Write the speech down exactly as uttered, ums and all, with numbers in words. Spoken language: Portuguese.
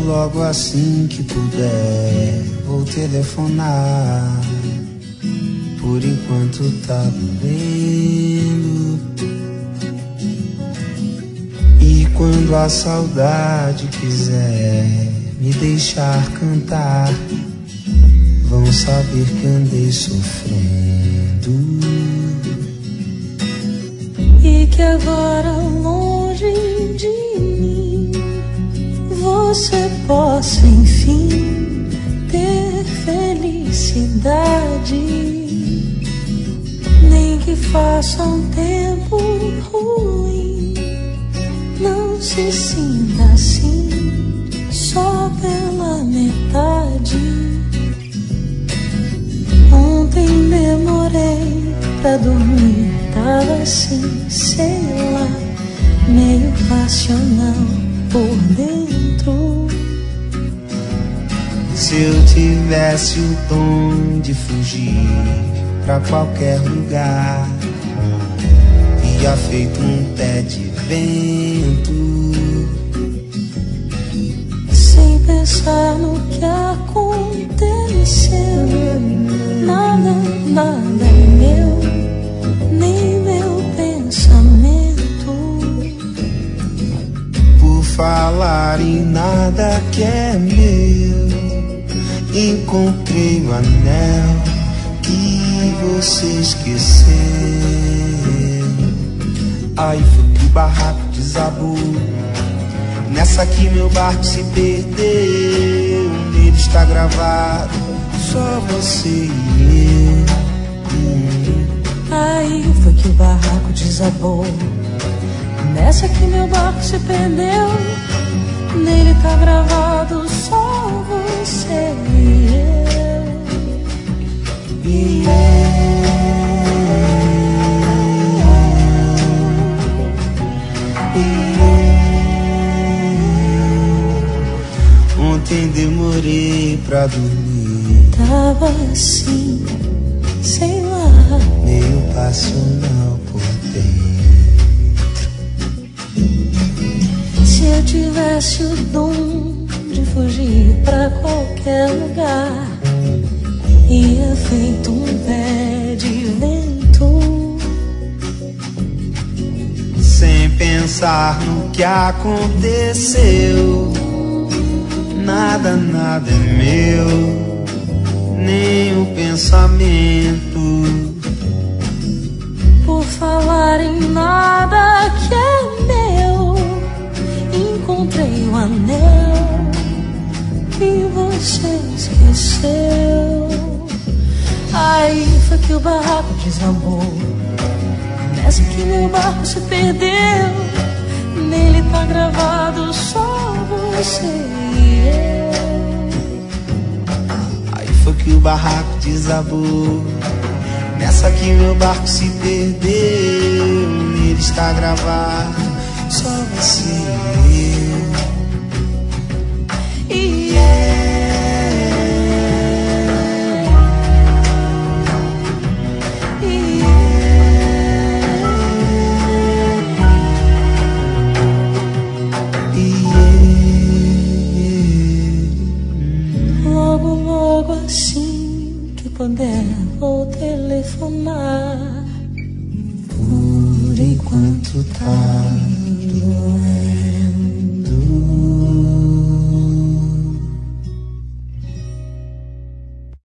logo assim que puder, vou telefonar. Por enquanto tá doendo. E quando a saudade quiser me deixar cantar, vão saber que andei sofrendo. E que agora longe de mim você possa enfim ter felicidade. Nem que faça um tempo ruim, não se sinta assim só pela metade. Ontem demorei pra dormir, tava assim, sei lá, meio passional por dentro. Se eu tivesse o dom de fugir pra qualquer lugar, ia feito um pé de vento, sem pensar no que aconteceu. Nada, nada é meu, nem meu pensamento. Por falar em nada que é meu, encontrei o anel que você esqueceu. Aí foi que o barraco desabou, nessa que meu barco se perdeu. Nele está gravado só você e eu. hum. Aí foi que o barraco desabou, nessa que meu barco se perdeu. Nele tá gravado só você e eu. E eu, ontem demorei pra dormir, tava assim, sei lá, meio passional por dentro. se eu tivesse o dom de fugir pra qualquer lugar, ia feito um pé de vento, sem pensar no que aconteceu. Nada, nada é meu, nem o pensamento. por falar em nada que é meu, encontrei um anel que você esqueceu. Aí foi que o barraco desabou, nessa que meu barco se perdeu. Nele tá gravado só você e eu. Aí foi que o barraco desabou, nessa que meu barco se perdeu. Nele está gravado só você e eu. E logo, logo assim que puder, vou telefonar. Por enquanto tá doendo.